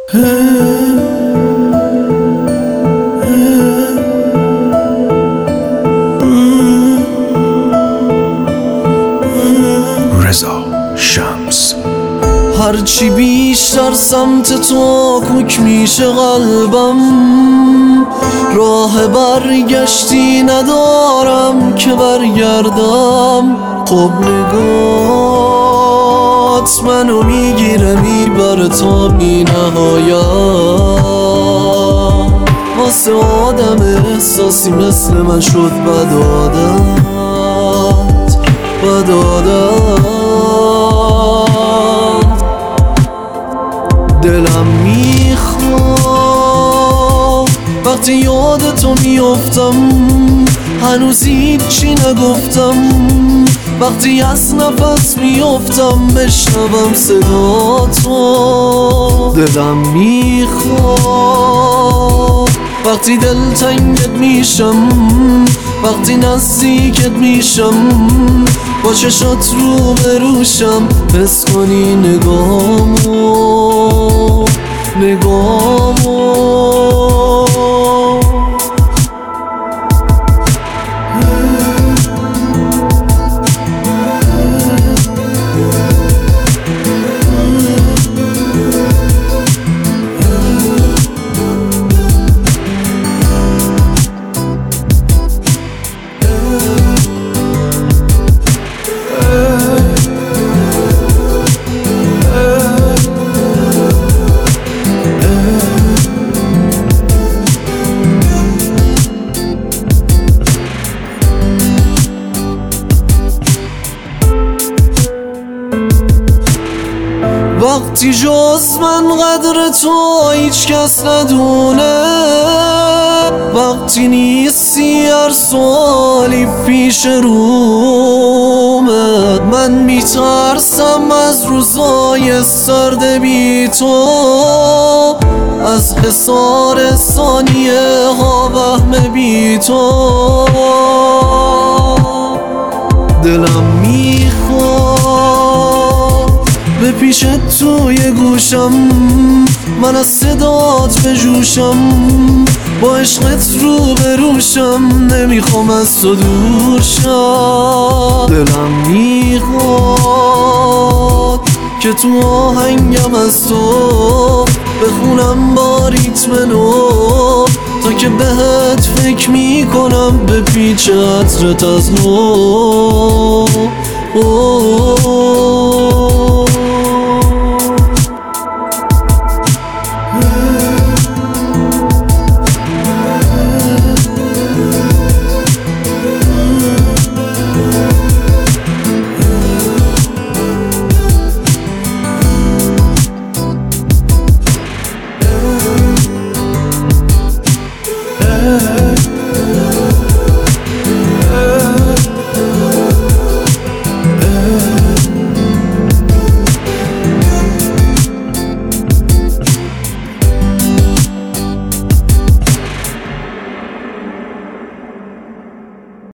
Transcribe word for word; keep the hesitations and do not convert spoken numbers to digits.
رضا شمس. هرچی بیشتر سمت تو کوک میشه قلبم، راه برگشتی ندارم که برگردم. خب نگات منو میگیره میبره تا بی نهایت. واسه آدم احساسی مثل من شد بد عادت، بد عادت. دلم میخواد وقتی یاد تو میافتم، هنوز هیچی نگفتم. وقتی از نفس میافتم بشنوم صدا تو. دلم میخواد وقتی دلتنگت میشم، وقتی نزدیکت میشم، با چشات رو بروشم، حس کنی نگامو نگامو. وقتی جز من قدر تو هیچ کس ندونه، وقتی نیستی هر سوالی پیش رومه. من میترسم از روزای سرد بی تو، از حصار ثانیه ها وهم بی تو. دلم میخواد به پیش توی گوشم، من از صدات بجوشم، با عشقت رو بروشم، نمیخوام از تو دور شم. دلم میخواد که تو آهنگم از تو بخونم با ریتم نو، تا که بهت فکر میکنم به پیچ عطرت از نو.